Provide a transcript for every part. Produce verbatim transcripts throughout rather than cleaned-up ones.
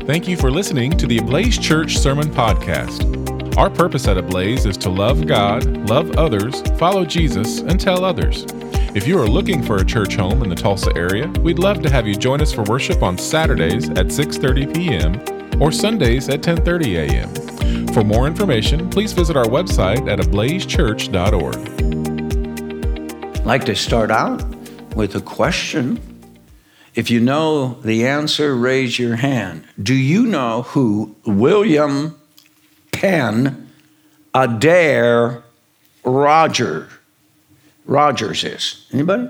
Thank you for listening to the Ablaze Church Sermon Podcast. Our purpose at Ablaze is to love God, love others, follow Jesus, and tell others. If you are looking for a church home in the Tulsa area, we'd love to have you join us for worship on Saturdays at six thirty p.m. or Sundays at ten thirty a.m. For more information, please visit our website at ablaze church dot org. I'd like to start out with a question. If you know the answer, raise your hand. Do you know who William Penn Adair Rogers Rogers is? Anybody?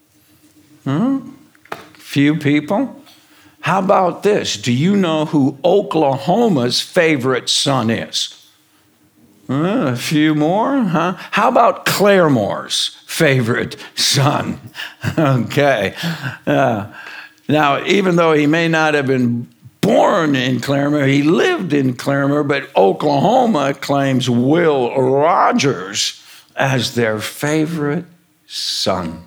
Hmm? Few people. How about this? Do you know who Oklahoma's favorite son is? Uh, a few more, huh? How about Claremore's favorite son? Okay. Uh, now, even though he may not have been born in Claremore, he lived in Claremore, but Oklahoma claims Will Rogers as their favorite son.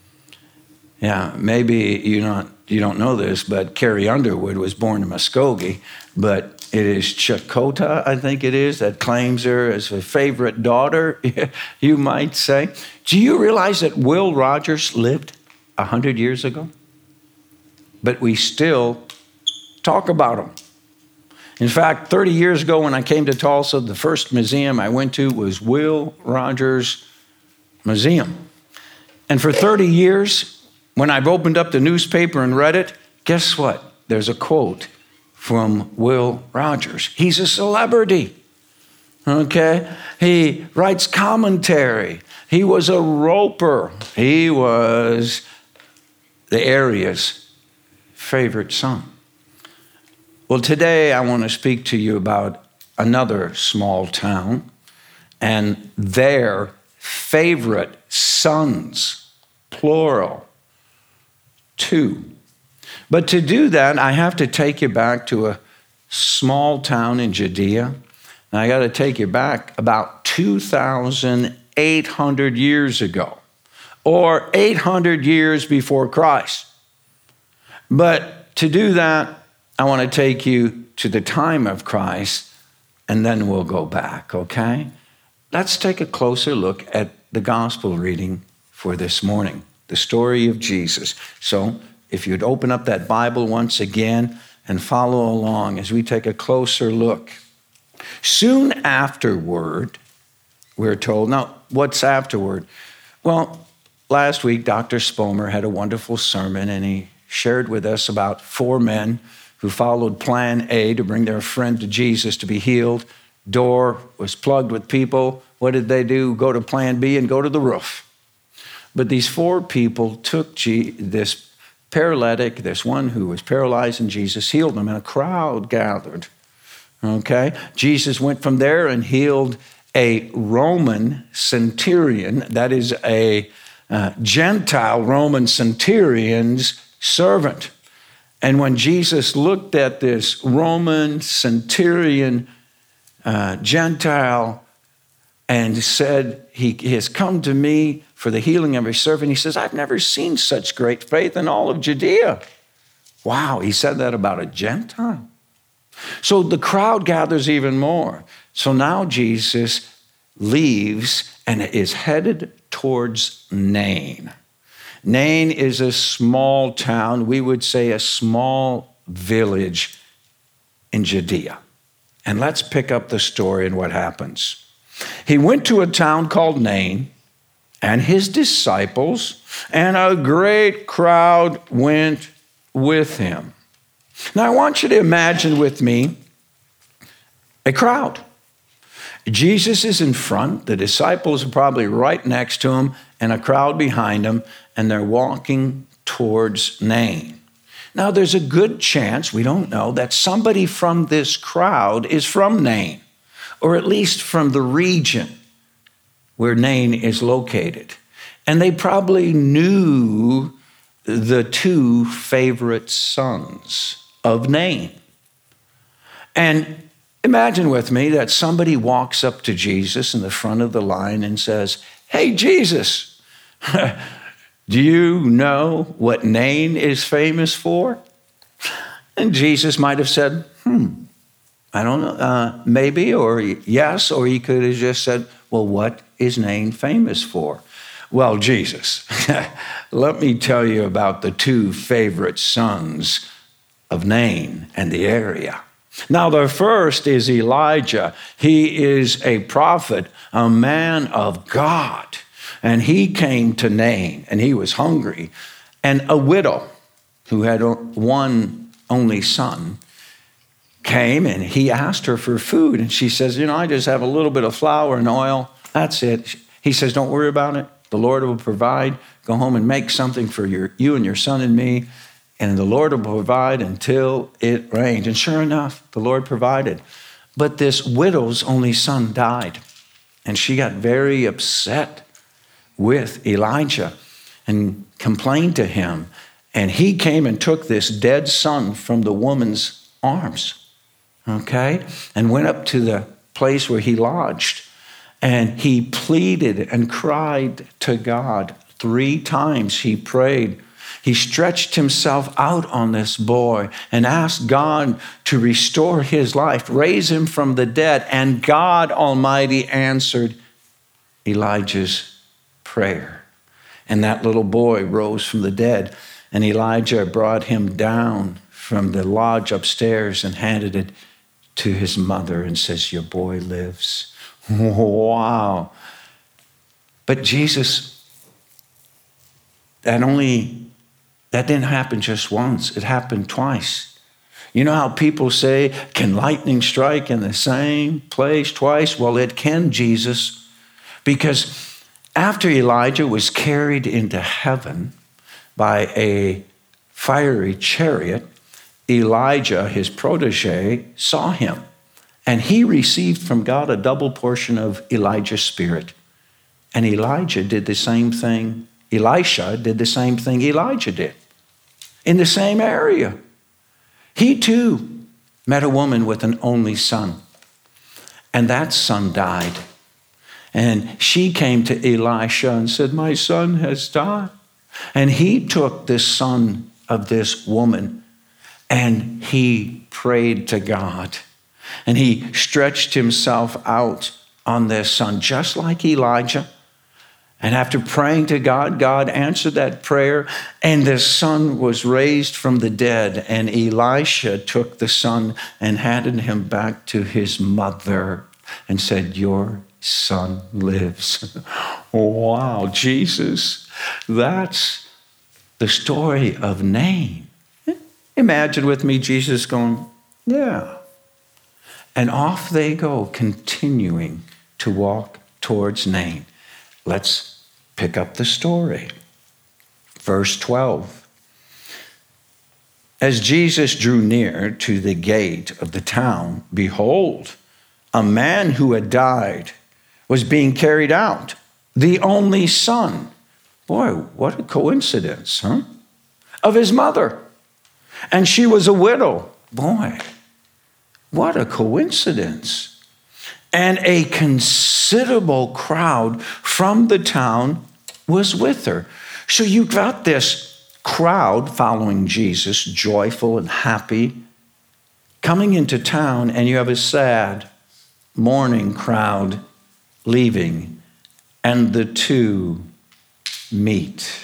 Yeah, maybe you don't, you don't know this, but Carrie Underwood was born in Muskogee, but it is Chakotay, I think it is, that claims her as a favorite daughter, you might say. Do you realize that Will Rogers lived one hundred years ago? But we still talk about him. In fact, thirty years ago when I came to Tulsa, the first museum I went to was Will Rogers Museum. And for thirty years, when I've opened up the newspaper and read it, guess what? There's a quote from Will Rogers. He's a celebrity, okay? He writes commentary. He was a roper. He was the area's favorite son. Well, today I want to speak to you about another small town and their favorite sons, plural, two. But to do that, I have to take you back to a small town in Judea. And I got to take you back about two thousand eight hundred years ago, or eight hundred years before Christ. But to do that, I want to take you to the time of Christ, and then we'll go back, okay? Let's take a closer look at the gospel reading for this morning, the story of Jesus. So, if you'd open up that Bible once again and follow along as we take a closer look. Soon afterward, we're told, now what's afterward? Well, last week, Doctor Spomer had a wonderful sermon and he shared with us about four men who followed plan A to bring their friend to Jesus to be healed. Door was plugged with people. What did they do? Go to plan B and go to the roof. But these four people took G- this paralytic, this one who was paralyzed, and Jesus healed him, and a crowd gathered. Okay? Jesus went from there and healed a Roman centurion, that is a uh, Gentile Roman centurion's servant. And when Jesus looked at this Roman centurion uh, Gentile and said, he has come to me for the healing of his servant, he says, I've never seen such great faith in all of Judea. Wow, he said that about a Gentile. So the crowd gathers even more. So now Jesus leaves and is headed towards Nain. Nain is a small town, we would say a small village in Judea. And let's pick up the story and what happens. He went to a town called Nain, and his disciples and a great crowd went with him. Now, I want you to imagine with me a crowd. Jesus is in front, the disciples are probably right next to him, and a crowd behind him, and they're walking towards Nain. Now, there's a good chance, we don't know, that somebody from this crowd is from Nain, or at least from the region where Nain is located. And they probably knew the two favorite sons of Nain. And imagine with me that somebody walks up to Jesus in the front of the line and says, hey, Jesus, do you know what Nain is famous for? And Jesus might have said, hmm, I don't know, uh, maybe, or yes, or he could have just said, well, what is Nain famous for? Well, Jesus, let me tell you about the two favorite sons of Nain and the area. Now, the first is Elijah. He is a prophet, a man of God. And he came to Nain, and he was hungry. And a widow who had one only son came, and he asked her for food. And she says, you know, I just have a little bit of flour and oil. That's it. He says, don't worry about it. The Lord will provide. Go home and make something for your, you and your son and me. And the Lord will provide until it rains. And sure enough, the Lord provided. But this widow's only son died. And she got very upset with Elijah and complained to him. And he came and took this dead son from the woman's arms, okay, and went up to the place where he lodged. And he pleaded and cried to God. Three times he prayed. He stretched himself out on this boy and asked God to restore his life, raise him from the dead. And God Almighty answered Elijah's prayer. And that little boy rose from the dead. And Elijah brought him down from the lodge upstairs and handed it to his mother and says, your boy lives. Wow. But Jesus, that only, that didn't happen just once. It happened twice. You know how people say, can lightning strike in the same place twice? Well, it can, Jesus, because after Elijah was carried into heaven by a fiery chariot, Elijah, his protege, saw him. And he received from God a double portion of Elijah's spirit. And Elijah did the same thing. Elisha did the same thing Elijah did in the same area. He too met a woman with an only son. And that son died. And she came to Elisha and said, my son has died. And he took this son of this woman and he prayed to God. And he stretched himself out on this son, just like Elijah. And after praying to God, God answered that prayer, and the son was raised from the dead. And Elisha took the son and handed him back to his mother and said, your son lives. Wow, Jesus, that's the story of Nain. Imagine with me Jesus going, yeah. And off they go, continuing to walk towards Nain. Let's pick up the story. Verse twelve. As Jesus drew near to the gate of the town, behold, a man who had died was being carried out, the only son. Boy, what a coincidence, huh? Of his mother. And she was a widow. Boy, what a coincidence. And a considerable crowd from the town was with her. So you've got this crowd following Jesus, joyful and happy, coming into town, and you have a sad, mourning crowd leaving, and the two meet.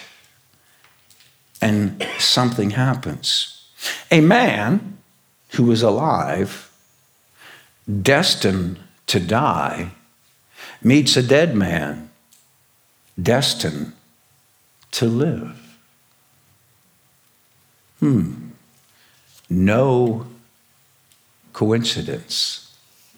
And something happens. A man who was alive, destined to die, meets a dead man, destined to live. Hmm. No coincidence.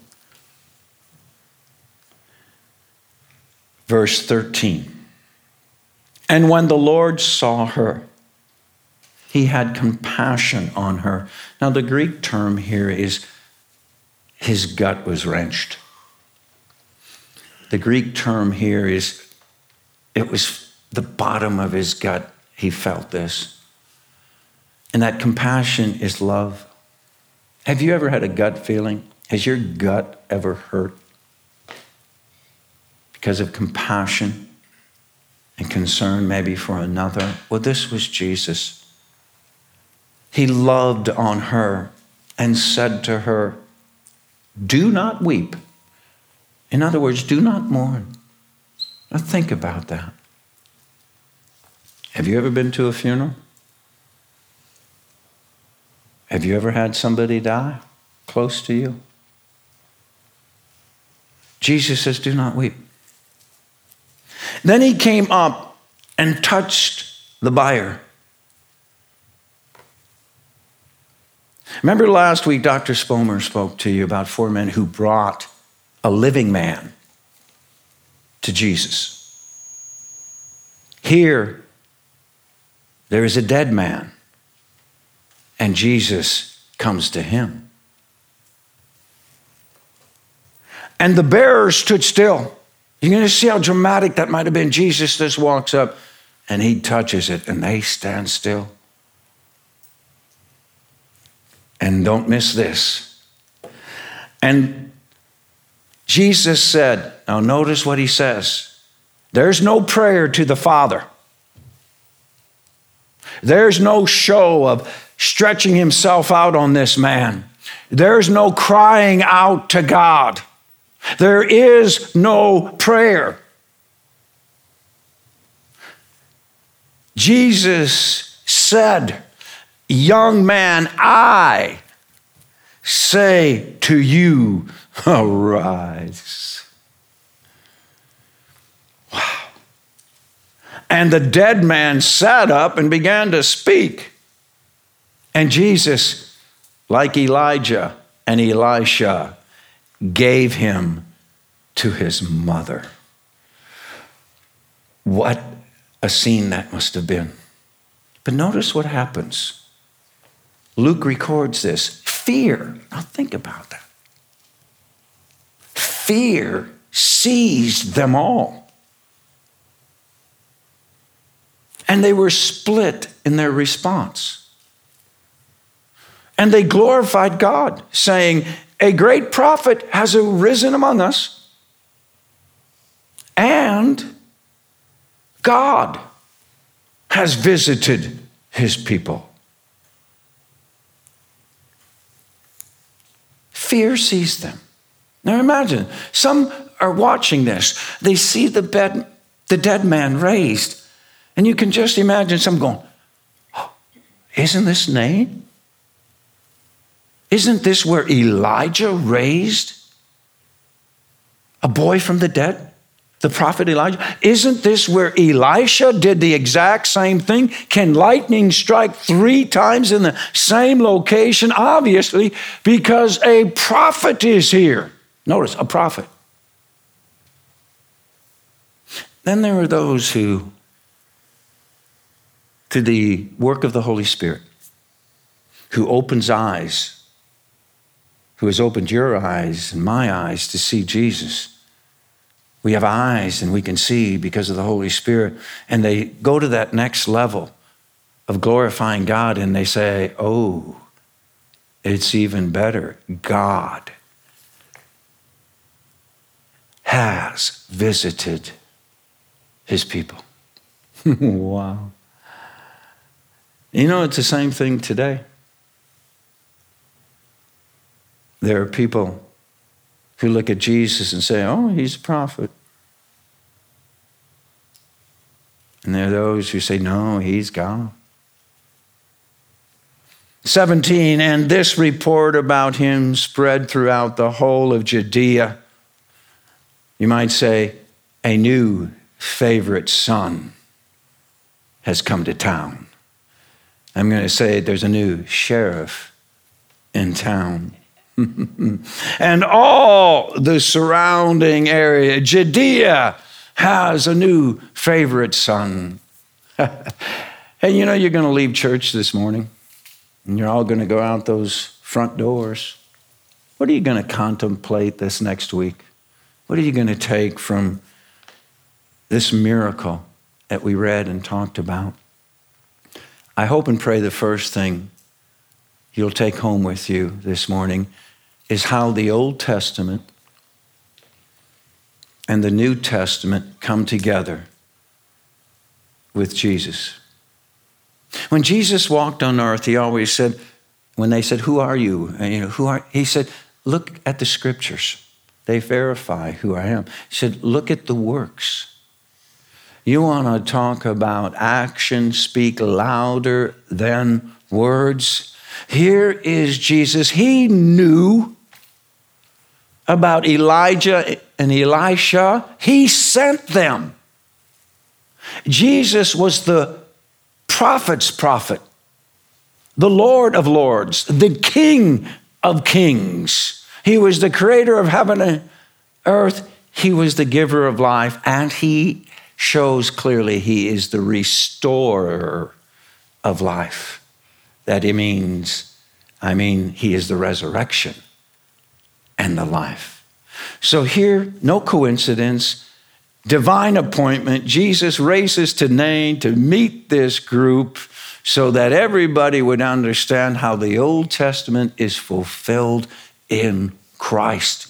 Verse thirteen. And when the Lord saw her, he had compassion on her. Now, the Greek term here is his gut was wrenched. The Greek term here is it was the bottom of his gut. He felt this. And that compassion is love. Have you ever had a gut feeling? Has your gut ever hurt because of compassion and concern maybe for another? Well, this was Jesus. he loved on her and said to her, "Do not weep." In other words, do not mourn. Now think about that. Have you ever been to a funeral? Have you ever had somebody die close to you? Jesus says, "Do not weep." Then he came up and touched the bier. Remember last week, Doctor Spomer spoke to you about four men who brought a living man to Jesus. Here, there is a dead man, and Jesus comes to him. And the bearer stood still. You're going to see how dramatic that might have been. Jesus just walks up, and he touches it, and they stand still. And don't miss this. And Jesus said, now notice what he says. There's no prayer to the Father. There's no show of stretching himself out on this man. There's no crying out to God. There is no prayer. Jesus said, "Young man, I say to you, arise." Wow. And the dead man sat up and began to speak. And Jesus, like Elijah and Elisha, gave him to his mother. What a scene that must have been. But notice what happens. Luke records this. Fear. Now think about that. Fear seized them all. And they were split in their response. And they glorified God, saying, "A great prophet has arisen among us, and God has visited his people." Fear seized them. Now imagine, some are watching this. They see the, bed, the dead man raised, and you can just imagine some going, "Oh, isn't this Nain? Isn't this where Elijah raised a boy from the dead? The prophet Elijah? Isn't this where Elisha did the exact same thing? Can lightning strike three times in the same location? Obviously, because a prophet is here. Notice, a prophet. Then there are those who, through the work of the Holy Spirit, who opens eyes, who has opened your eyes and my eyes to see Jesus. We have eyes and we can see because of the Holy Spirit. And they go to that next level of glorifying God and they say, "Oh, it's even better. God has visited his people." Wow. You know, it's the same thing today. There are people who look at Jesus and say, "Oh, he's a prophet." And there are those who say, "No, he's God." seventeen, and this report about him spread throughout the whole of Judea. You might say, a new favorite son has come to town. I'm going to say there's a new sheriff in town. And all the surrounding area, Judea, has a new favorite son. Hey, you know, you're going to leave church this morning, and you're all going to go out those front doors. What are you going to contemplate this next week? What are you going to take from this miracle that we read and talked about? I hope and pray the first thing you'll take home with you this morning is how the Old Testament and the New Testament come together with Jesus. When Jesus walked on earth, he always said, when they said, who are you? And, you know, who are, he said, look at the scriptures. They verify who I am. He said, look at the works. You want to talk about action, speak louder than words. Here is Jesus. He knew about Elijah and Elisha. He sent them. Jesus was the prophet's prophet, the Lord of lords, the King of kings. He was the creator of heaven and earth. He was the giver of life, and he shows clearly he is the restorer of life. That it means, I mean, he is the resurrection and the life. So here, no coincidence, divine appointment. Jesus races to Nain to meet this group so that everybody would understand how the Old Testament is fulfilled in Christ.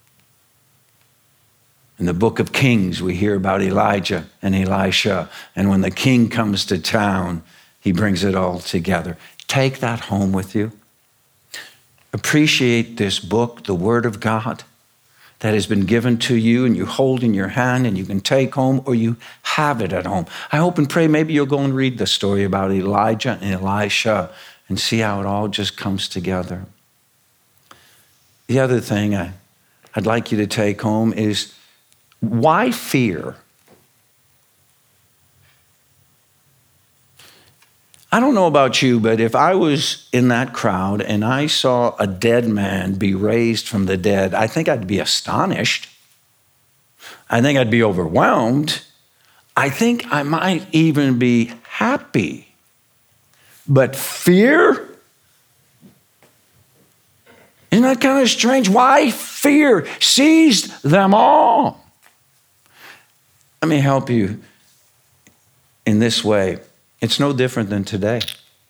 In the book of Kings, we hear about Elijah and Elisha. And when the king comes to town, he brings it all together. Take that home with you. Appreciate this book, the Word of God, that has been given to you and you hold in your hand and you can take home or you have it at home. I hope and pray maybe you'll go and read the story about Elijah and Elisha and see how it all just comes together. The other thing I, I'd like you to take home is, why fear? I don't know about you, but if I was in that crowd and I saw a dead man be raised from the dead, I think I'd be astonished. I think I'd be overwhelmed. I think I might even be happy. But fear? Isn't that kind of strange? Why fear seized them all? Let me help you in this way. It's no different than today.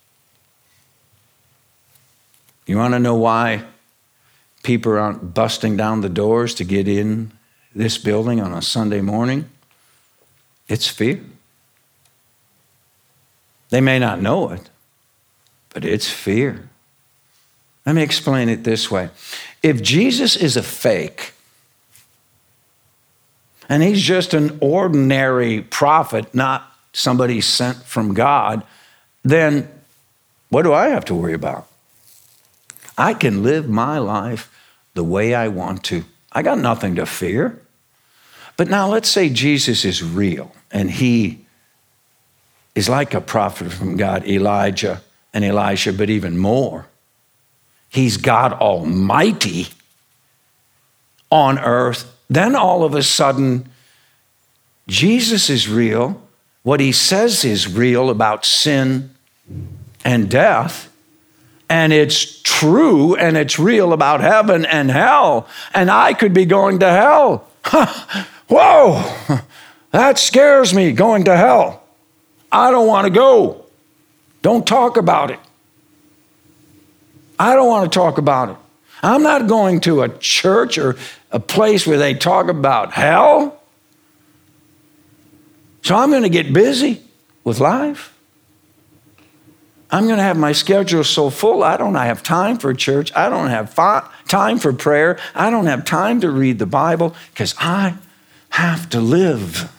You want to know why people aren't busting down the doors to get in this building on a Sunday morning? It's fear. They may not know it, but it's fear. Let me explain it this way. If Jesus is a fake, and he's just an ordinary prophet, not somebody sent from God, then what do I have to worry about? I can live my life the way I want to. I got nothing to fear. But now let's say Jesus is real and he is like a prophet from God, Elijah and Elisha, but even more. He's God Almighty on earth. Then all of a sudden, Jesus is real. What he says is real about sin and death. And it's true and it's real about heaven and hell. And I could be going to hell. Whoa, that scares me, going to hell. I don't want to go. Don't talk about it. I don't want to talk about it. I'm not going to a church or a place where they talk about hell. So I'm going to get busy with life. I'm going to have my schedule so full, I don't have time for church. I don't have fi- time for prayer. I don't have time to read the Bible because I have to live.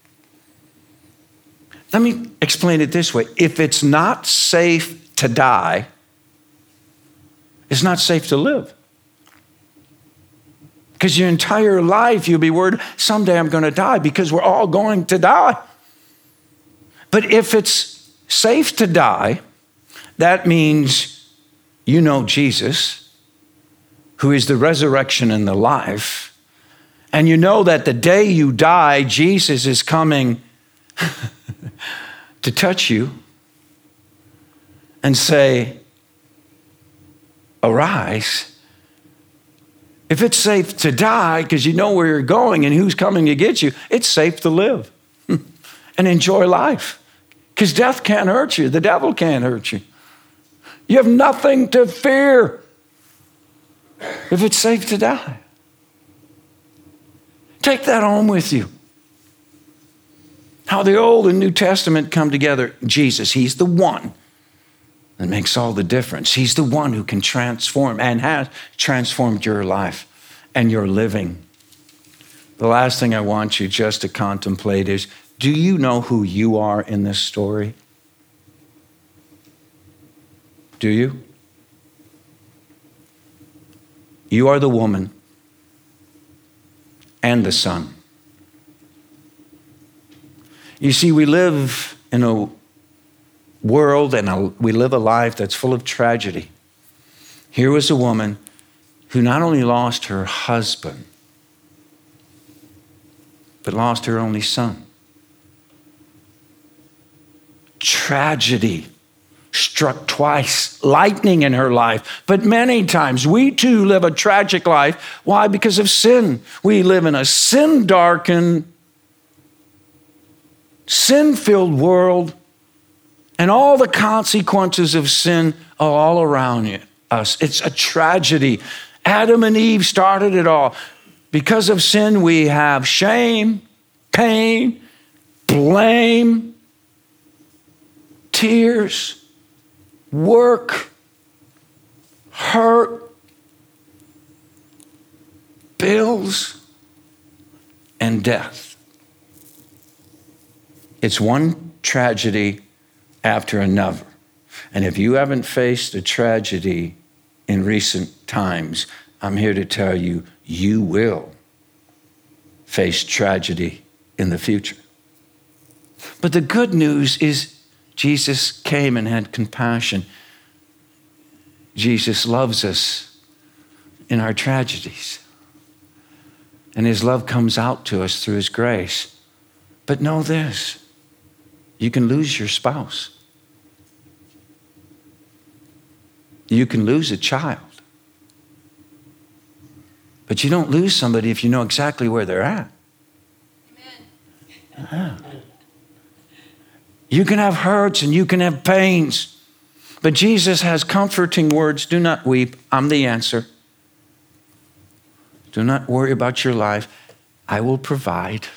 Let me explain it this way. If it's not safe to die, it's not safe to live. Because your entire life you'll be worried, someday I'm going to die, because we're all going to die. But if it's safe to die, that means you know Jesus, who is the resurrection and the life, and you know that the day you die, Jesus is coming to touch you and say, arise. If it's safe to die because you know where you're going and who's coming to get you, it's safe to live and enjoy life, because death can't hurt you. The devil can't hurt you. You have nothing to fear if it's safe to die. Take that home with you. How the Old and New Testament come together. Jesus, he's the one that makes all the difference. He's the one who can transform and has transformed your life and your living. The last thing I want you just to contemplate is, do you know who you are in this story? Do you? You are the woman and the son. You see, we live in a world and a, we live a life that's full of tragedy. Here was a woman who not only lost her husband, but lost her only son. Tragedy struck twice, lightning in her life, but many times we too live a tragic life. Why? Because of sin. We live in a sin-darkened, sin-filled world, and all the consequences of sin are all around us. It's a tragedy. Adam and Eve started it all. Because of sin, we have shame, pain, blame, tears, work, hurt, bills, and death. It's one tragedy after another. And if you haven't faced a tragedy in recent times, I'm here to tell you, you will face tragedy in the future. But the good news is Jesus came and had compassion. Jesus loves us in our tragedies. And his love comes out to us through his grace. But know this, you can lose your spouse. You can lose a child. But you don't lose somebody if you know exactly where they're at. Amen. Yeah. You can have hurts and you can have pains, but Jesus has comforting words. Do not weep. I'm the answer. Do not worry about your life. I will provide.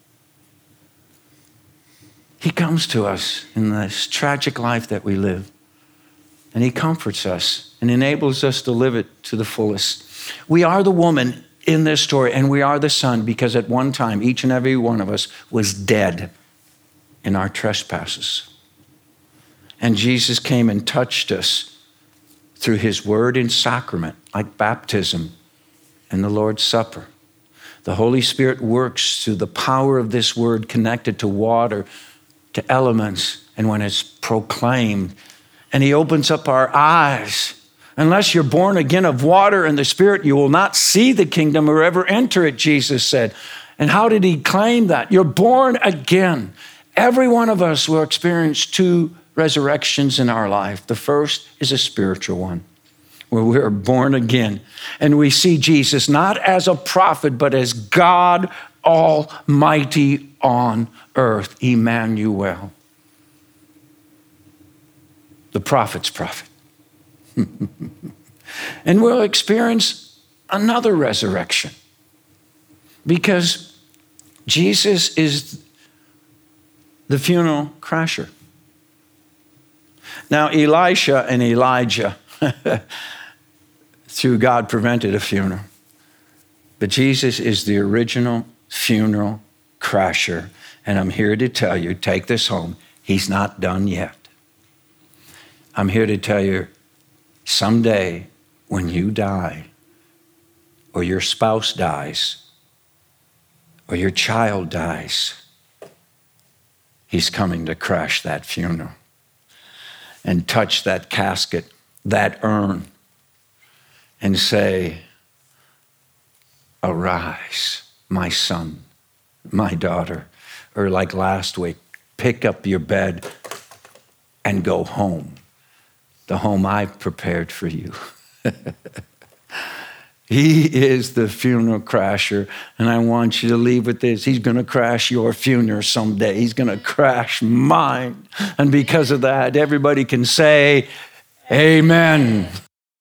He comes to us in this tragic life that we live, and he comforts us and enables us to live it to the fullest. We are the woman in this story, and we are the son, because at one time, each and every one of us was dead in our trespasses. And Jesus came and touched us through his word and sacrament, like baptism and the Lord's Supper. The Holy Spirit works through the power of this word connected to water, to elements, and when it's proclaimed, and he opens up our eyes. Unless you're born again of water and the Spirit, you will not see the kingdom or ever enter it, Jesus said. And how did he claim that? You're born again. Every one of us will experience two resurrections in our life. The first is a spiritual one, where we are born again. And we see Jesus not as a prophet, but as God Almighty on earth, Emmanuel, the prophet's prophet. And we'll experience another resurrection, because Jesus is the funeral crasher. Now, Elisha and Elijah, through God, prevented a funeral. But Jesus is the original funeral crasher. And I'm here to tell you, take this home, he's not done yet. I'm here to tell you, someday when you die, or your spouse dies, or your child dies, he's coming to crash that funeral and touch that casket, that urn, and say, arise, my son, my daughter. Or like last week, pick up your bed and go home, the home I've prepared for you. He is the funeral crasher, and I want you to leave with this. He's going to crash your funeral someday. He's going to crash mine. And because of that, everybody can say, amen.